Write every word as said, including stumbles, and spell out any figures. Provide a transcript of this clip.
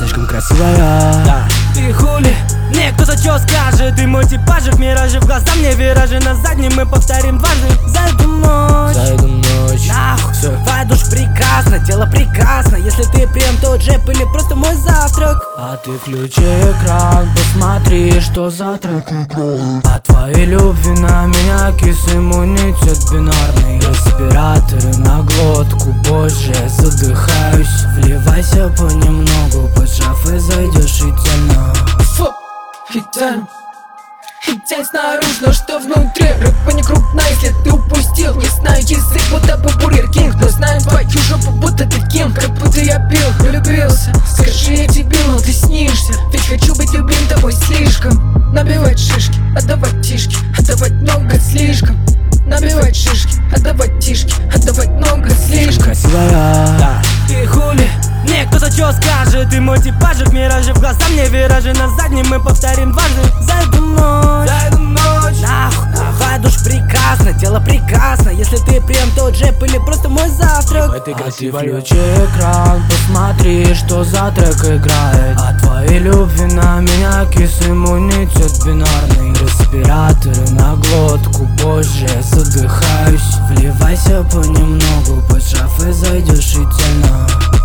слишком красивая. Да. Ты хули? Мне кто-то чё скажет? Ты мой типажик, миражи в глаза, мне виражи на заднем. Мы повторим дважды за эту ночь. За эту ночь. Нахуй, все, твоя душа прекрасна, тело прекрасно. Если ты прям тот джеб или просто мой завтрак. А ты включи экран, посмотри, что за трек играет. От твоей любви на меня кис иммунитет бинарный. Респираторы на глотку, боже, задыхаюсь. Вливайся понемногу, поджав и зайдешь идеально. Фу, идеально. Идеально снаружи, но что внутри? Рыба не крупная, если ты упустил. Не знаю язык, будто бы Бургер Кинг, но знаю твою жопу, будто ты Ким. Как будто я пил, влюбился. Скажи, я дебил, но ты снишься. Ведь хочу быть любим тобой слишком. Набивать шишки, отдавать тишки, отдавать много слишком. Набивать шишки, отдавать тишки, отдавать много слишком. Красивая. Да. Ты хули? Мне кто-то чё скажет? Ты мой типажик, миражи в глаза, мне виражи на заднем. Мы повторим дважды за эту ночь. За эту ночь. Нахуй, твоя душа прекрасна, тело прекрасно. Если ты прям тот джеб или просто мой завтрак. А ты включи экран, посмотри, что за трек играет. От твоей любви на меня кис иммунитет бинарный. Респираторы на глотку, боже, задыхаюсь. Вливайся понемногу, поджав и зайдешь идеально.